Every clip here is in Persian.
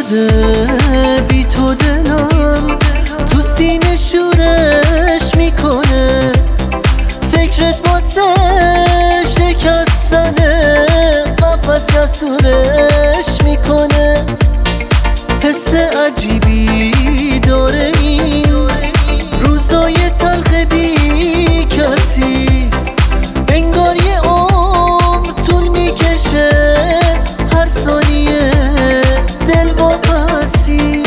شده بی تو دلم، تو سینه شورش میکنه، فکرت واسه شکستن قفس جسورش میکنه. حس عجیبی داره این روزای تلخ بی کسی، انگار یه عمر طول میکشه هر ثانیه دل واپسی.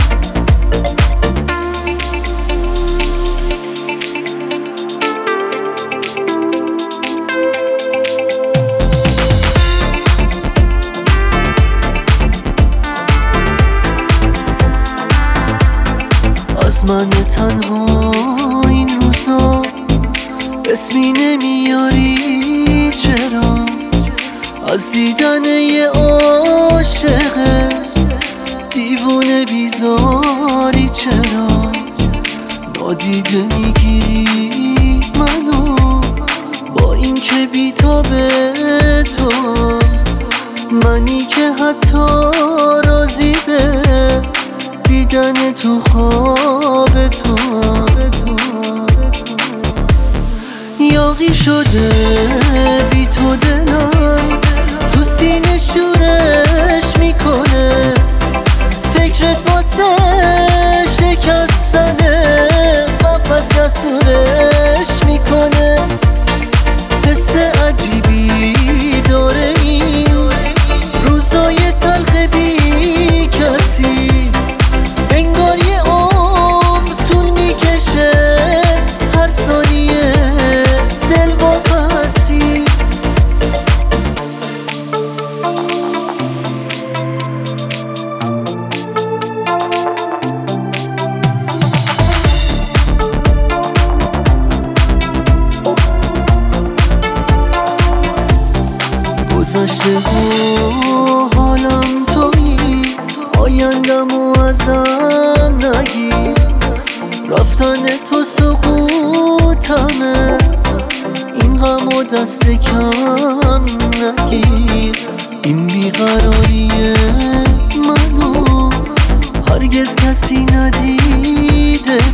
از من تنها این روزا اسمی نمیاری چرا؟ از دیدن یه عاشق دیوونه بیزاری چرا؟ نادیده میگیری منو با این که بی‌تاب تو، منی که حتی راضی به دیدن تو خواب تو. یاغی شده بی تو دلم، تو سینه شورش میکنه، فکرت واسه شکستن قفس جسورش میکنه. حس عجیبی داره این روزای تلخ بی کسی، انگار یه عمر طول میکشه هر ثانیه دل واپسی. گذشته و حالم تویی، آیندم و ازم نگیر، رفتن تو سقوطمه، این غم و دست کم نگیر. این بیقراری منو هرگز کسی ندیده